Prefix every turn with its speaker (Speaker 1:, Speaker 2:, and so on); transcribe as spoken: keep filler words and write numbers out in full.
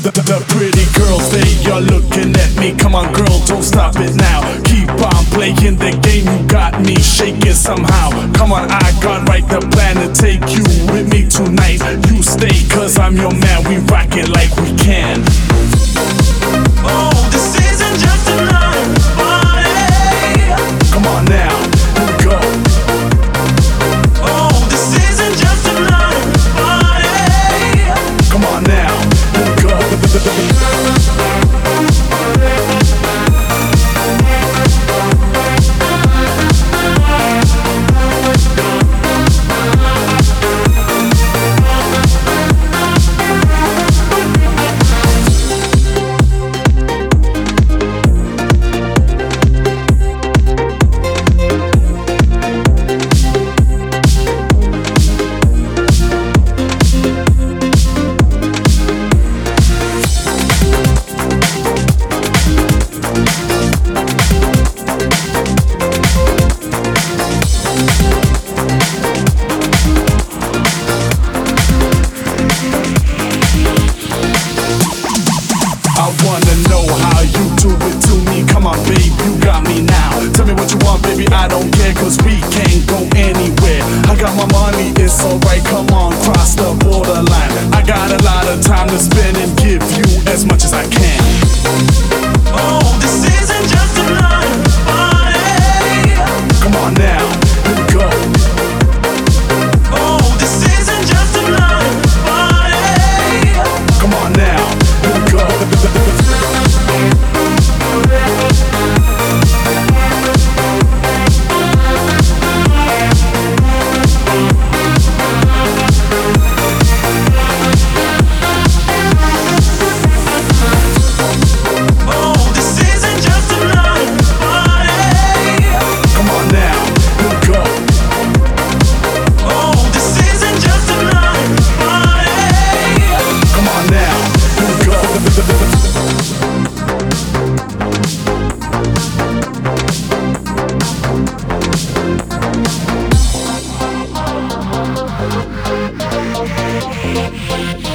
Speaker 1: The pretty girls, they are looking at me. Come on girl, don't stop it now. Keep on playing the game, you got me shaking somehow. Come on, I got right the plan to take you with me tonight. You stay, cause I'm your man, we rock it like we can.
Speaker 2: Oh, this isn't just another party.
Speaker 1: Come on now, here we go.
Speaker 2: Oh, this isn't just another party.
Speaker 1: Come on now, here we go. I wanna know how you do it to me. Come on, babe, you got me now. Tell me what you want, baby, I don't care, cause we can't go anywhere. I got my money, it's alright, come on, cross the borderline. I got a lot of time to spend and give you as much as I can.
Speaker 2: Oh, this isn't just another party.
Speaker 1: Come on now, here we go.
Speaker 2: Oh, this isn't just another party.
Speaker 1: Come on now, here we go.
Speaker 2: Oh, this isn't just another party.
Speaker 1: Come on now, here we go.
Speaker 2: Oh, this isn't just another party.
Speaker 1: Come on now, here we go.
Speaker 3: We'll be right back.